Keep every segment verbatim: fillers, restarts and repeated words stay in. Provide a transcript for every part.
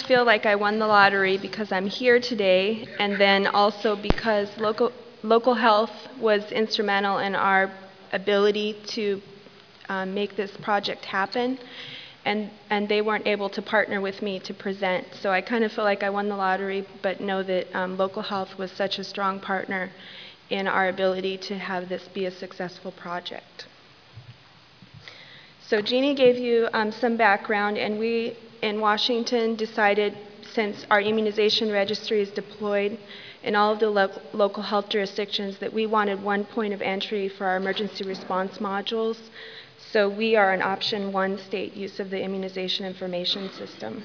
feel like I won the lottery because I'm here today, and then also because local, local health was instrumental in our ability to um, make this project happen, and, and they weren't able to partner with me to present. So I kind of feel like I won the lottery, but know that um, local health was such a strong partner in our ability to have this be a successful project. So Jeannie gave you um, some background, and we in Washington decided, since our immunization registry is deployed in all of the lo local health jurisdictions, that we wanted one point of entry for our emergency response modules. So we are an option one state use of the immunization information system.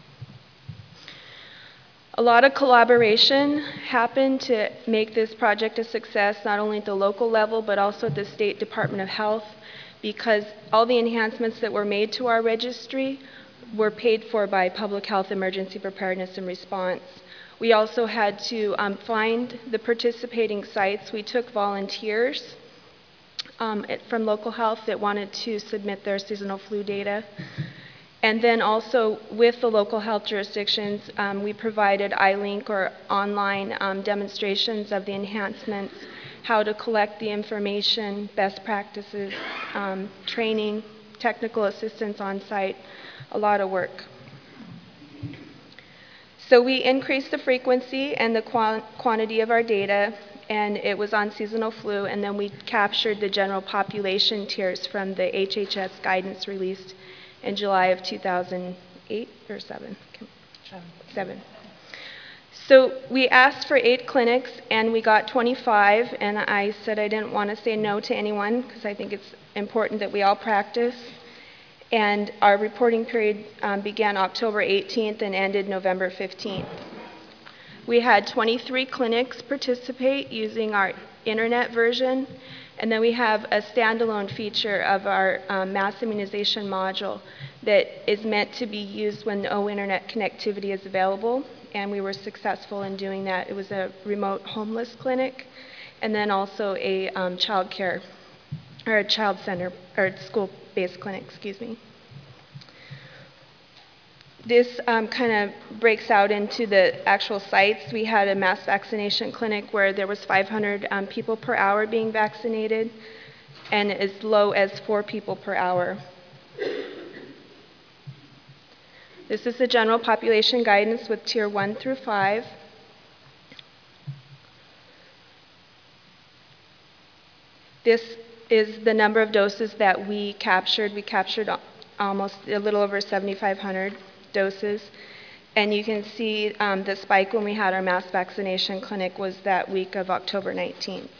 A lot of collaboration happened to make this project a success, not only at the local level, but also at the State Department of Health, because all the enhancements that were made to our registry were paid for by Public Health Emergency Preparedness and Response. We also had to um, find the participating sites. We took volunteers um, from local health that wanted to submit their seasonal flu data. And then also with the local health jurisdictions, um, we provided iLink or online um, demonstrations of the enhancements, how to collect the information, best practices, um, training, technical assistance on site, a lot of work. So we increased the frequency and the qual quantity of our data, and it was on seasonal flu, and then we captured the general population tiers from the H H S guidance released in July of two thousand eight or seven? Seven. Seven. So we asked for eight clinics, and we got twenty-five, and I said I didn't want to say no to anyone because I think it's important that we all practice. And our reporting period um, began October eighteenth and ended November fifteenth. We had twenty-three clinics participate using our internet version, and then we have a standalone feature of our um, mass immunization module that is meant to be used when no internet connectivity is available, and we were successful in doing that. It was a remote homeless clinic, and then also a um, child care, or a child center, or school-based clinic, excuse me. This um, kind of breaks out into the actual sites. We had a mass vaccination clinic where there was five hundred um, people per hour being vaccinated, and as low as four people per hour. This is the general population guidance with tier one through five. This is the number of doses that we captured. We captured almost a little over seventy-five hundred doses. And you can see um, the spike when we had our mass vaccination clinic was that week of October nineteenth.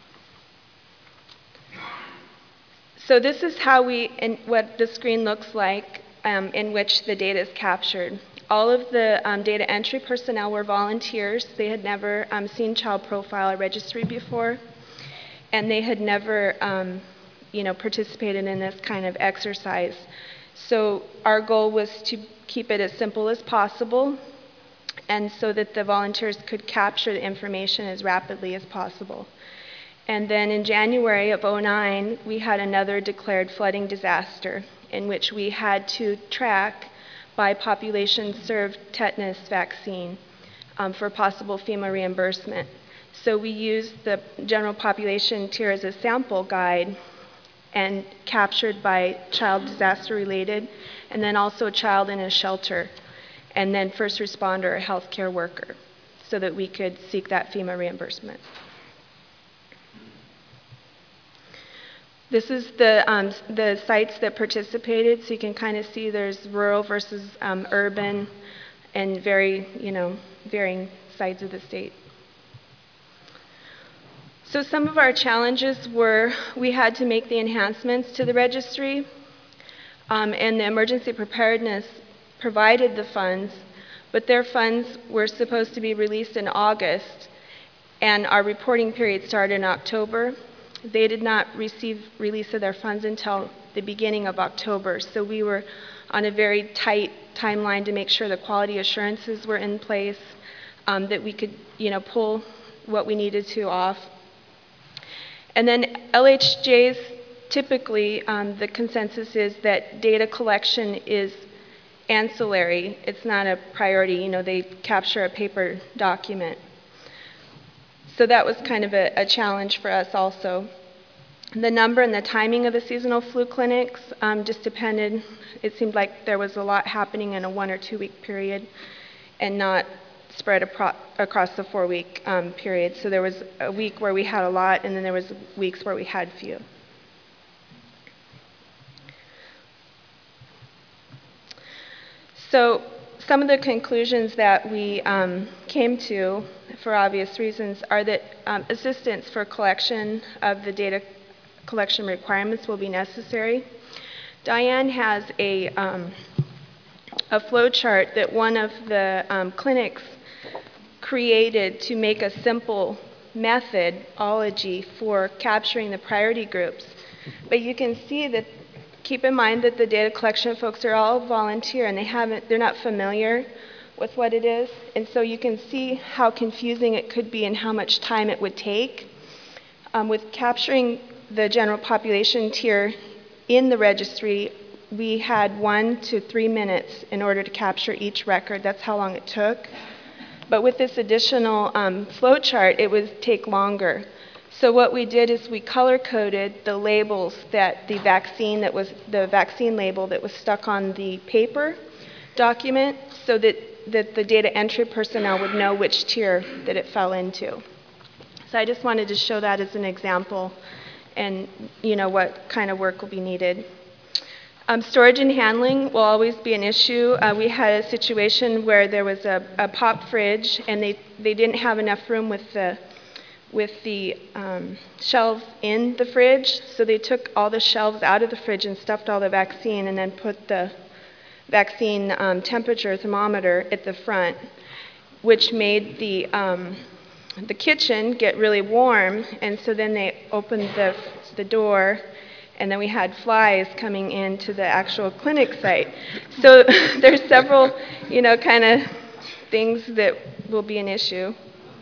So this is how we, in, what the screen looks like um, in which the data is captured. All of the um, data entry personnel were volunteers. They had never um, seen child profile or registry before, and they had never um, you know, participated in this kind of exercise. So our goal was to keep it as simple as possible, and so that the volunteers could capture the information as rapidly as possible. And then in January of oh nine, we had another declared flooding disaster in which we had to track by population served tetanus vaccine um, for possible FEMA reimbursement. So we used the general population tier as a sample guide and captured by child disaster related, and then also a child in a shelter, and then first responder or healthcare worker, so that we could seek that FEMA reimbursement. This is the, um, the sites that participated, so you can kind of see there's rural versus um, urban and very, you know, varying sides of the state. So some of our challenges were we had to make the enhancements to the registry, um, and the emergency preparedness provided the funds, but their funds were supposed to be released in August, and our reporting period started in October. They did not receive release of their funds until the beginning of October, so we were on a very tight timeline to make sure the quality assurances were in place, um, that we could, you know, pull what we needed to off. And then L H Js, typically um, the consensus is that data collection is ancillary. It's not a priority. You know, they capture a paper document. So that was kind of a, a challenge for us also. The number and the timing of the seasonal flu clinics um, just depended. It seemed like there was a lot happening in a one or two week period and not spread across the four week um, period. So there was a week where we had a lot, and then there was weeks where we had few. So some of the conclusions that we um, came to, for obvious reasons, are that um, assistance for collection of the data collection requirements will be necessary. Diane has a, um, a flow chart that one of the um, clinics created to make a simple methodology for capturing the priority groups. But you can see that, keep in mind that the data collection folks are all volunteer and they haven't, they're not familiar with what it is. And so you can see how confusing it could be and how much time it would take. Um, with capturing the general population tier in the registry, we had one to three minutes in order to capture each record. That's how long it took. But with this additional um, flow chart, it would take longer. So what we did is we color-coded the labels that the vaccine that was the vaccine label that was stuck on the paper document, so that that the data entry personnel would know which tier that it fell into. So I just wanted to show that as an example, and you know what kind of work will be needed. Um, storage and handling will always be an issue. Uh, we had a situation where there was a, a pop fridge, and they, they didn't have enough room with the, with the um, shelves in the fridge, so they took all the shelves out of the fridge and stuffed all the vaccine and then put the vaccine um, temperature thermometer at the front, which made the, um, the kitchen get really warm, and so then they opened the, the door, and then we had flies coming into the actual clinic site. So there's several, you know, kind of things that will be an issue.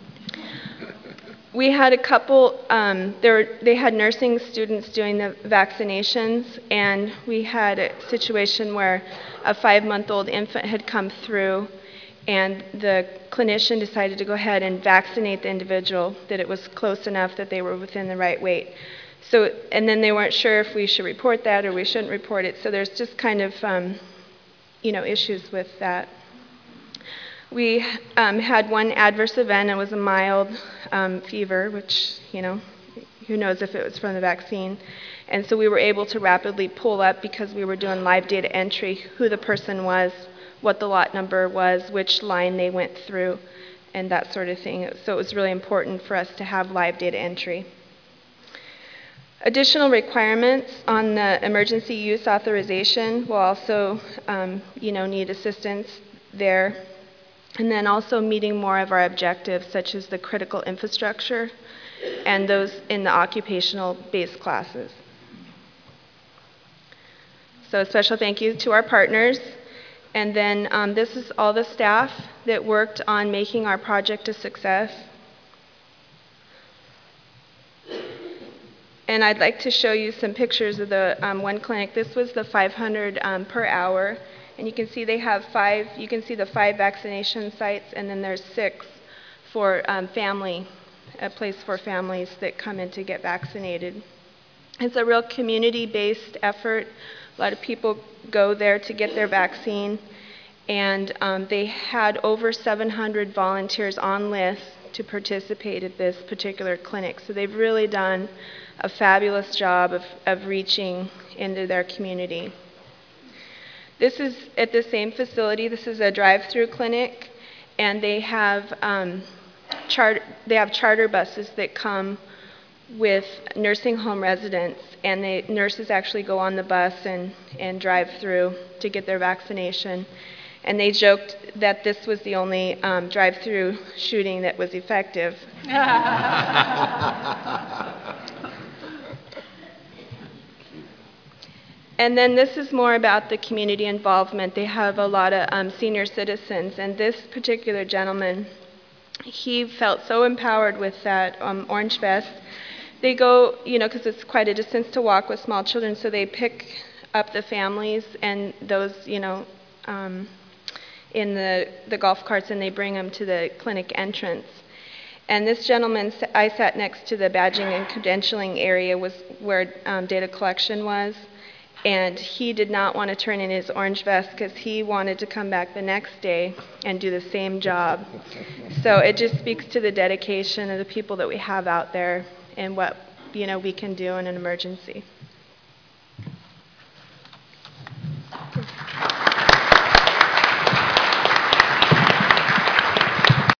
We had a couple, um, there, they had nursing students doing the vaccinations, and we had a situation where a five-month-old infant had come through, and the clinician decided to go ahead and vaccinate the individual, that it was close enough that they were within the right weight. So, and then they weren't sure if we should report that or we shouldn't report it. So there's just kind of, um, you know, issues with that. We um, had one adverse event. It was a mild um, fever, which, you know, who knows if it was from the vaccine. And so we were able to rapidly pull up, because we were doing live data entry, who the person was, what the lot number was, which line they went through, and that sort of thing. So it was really important for us to have live data entry. Additional requirements on the emergency use authorization will also, um, you know, need assistance there. And then also meeting more of our objectives, such as the critical infrastructure and those in the occupational-based classes. So a special thank you to our partners. And then um, this is all the staff that worked on making our project a success. And I'd like to show you some pictures of the um, one clinic. This was the five hundred um, per hour. And you can see they have five, you can see the five vaccination sites, and then there's six for um, family, a place for families that come in to get vaccinated. It's a real community-based effort. A lot of people go there to get their vaccine. And um, they had over seven hundred volunteers on list to participate at this particular clinic. So they've really done a fabulous job of, of reaching into their community. This is at the same facility. This is a drive-through clinic, and they have, um, chart they have charter buses that come with nursing home residents, and the nurses actually go on the bus and, and drive through to get their vaccination. And they joked that this was the only um, drive-through shooting that was effective. And then this is more about the community involvement. They have a lot of um, senior citizens, and this particular gentleman, he felt so empowered with that um, orange vest. They go, you know, because it's quite a distance to walk with small children, so they pick up the families and those, you know, um, in the, the golf carts, and they bring them to the clinic entrance. And this gentleman, I sat next to the badging and credentialing area was where um, data collection was, and he did not want to turn in his orange vest because he wanted to come back the next day and do the same job. So it just speaks to the dedication of the people that we have out there and what, you know, we can do in an emergency.